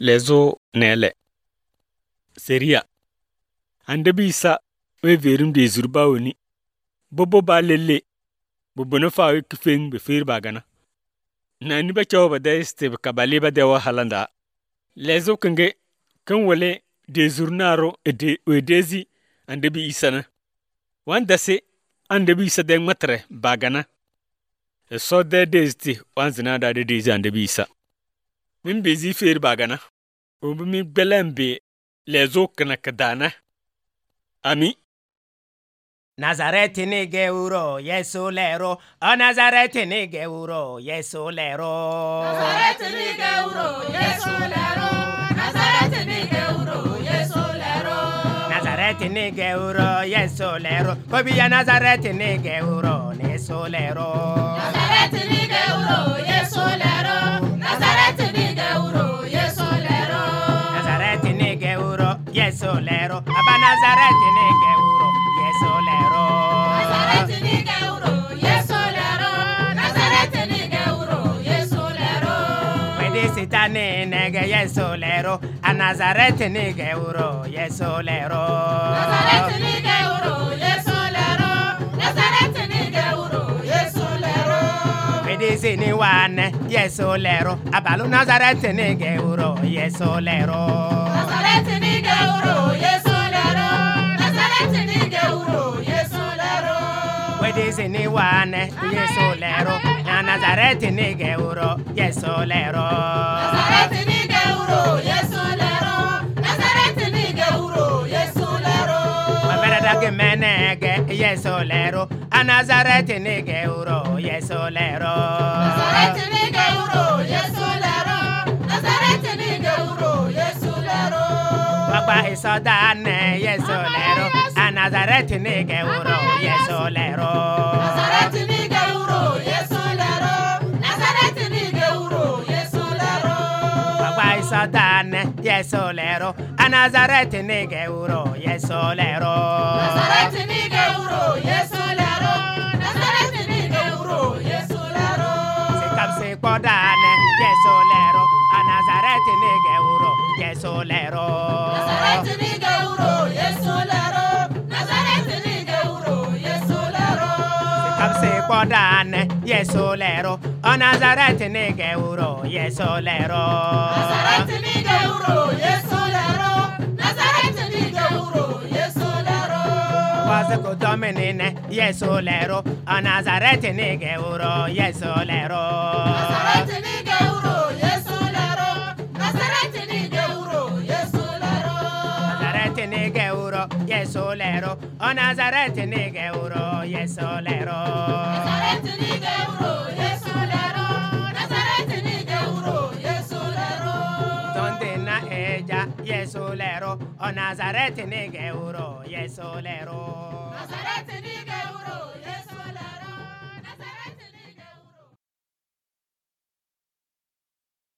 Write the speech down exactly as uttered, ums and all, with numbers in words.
lezo nele seria ande bisa we verum de zurba woni bobo ba lele bobo no fa we kfeng be fer bagana na ni ba chaw ba de ste ka bale ba de wa halanda lezo kenge kan wale de zurnaro e de wedezi ande bi isana wanda se ande bi isa de matre bagana e so de desti wanzina da de de ande bi isa min bezi fer bagana o mi belembe lezo kana kadana ami Nazareti ni geuro Yesu lero o Nazareti ni geuro Yesu lero Nazareti ni geuro Yesu lero Nazareti ni geuro Yesu lero Nazareti ni geuro Yesu lero Kobia Nazareti ni geuro Yesu lero Nazareti ni geuro Yesu lero Nazareti ni geuro Yesu lero Nazareti ni geuro Yesu lero Aba Nazareti ni geuro Yesu lero Nazareti ni geuro Yesu lero Nazareti ni geuro Yesu lero Wedi sitani nege Yesu lero A Nazareti ni geuro Yesu lero Nazareti ni geuro Yesu lero Nazareti ni geuro Yesu lero Wedi sini wane Yesu lero Abalu Nazareti ni geuro Yesu lero Nazareti ni geuro Yesu lero Nazareti ni geuro Yesu lero Wedi sini wane Yesu lero Na Nazareti ni geuro Yesu lero Nazareti ni geuro Yesu lero Nazareti ni geuro Yesu lero Maberada ke menege Yesu lero A Nazareti ni geuro Yesu lero Nazareti ni geuro Yesu lero Nazareti ni geuro Yesu lero Baba isodane Yesu lero A Nazareti ni geuro Yesu lero Nazareti ni geuro Yesu lero Nazareti ni geuro Yesu lero Baba isodane Yesu lero A Nazareti ni geuro Yesu lero Nazareti ni geuro Yesu lero Nazareti ni geuro Yesu lero Sikapsi kodane Yesu lero A Nazareti ni geuro Yesu lero Nazareti ni geuro Yesu lero Nazareti ni geuro Yesu lero Sikapsi kodane Yesu lero A Nazareti ni geuro Yesu lero Nazareti ni geuro Yesu lero Nazareti ni geuro Yesu lero Wasiko dominine Yesu lero A Nazareti ni geuro Yesu lero Nazareti ni geuro Yesu lero Nazareti ni geuro Yesu lero Nazareti ni geuro Yesu lero A Nazareti ni geuro Yesu lero Nazareti ni geuro Yesu lero Nazareti ni geuro Yesu lero Donde na eja Yesu lero A Nazareti ni geuro Yesu lero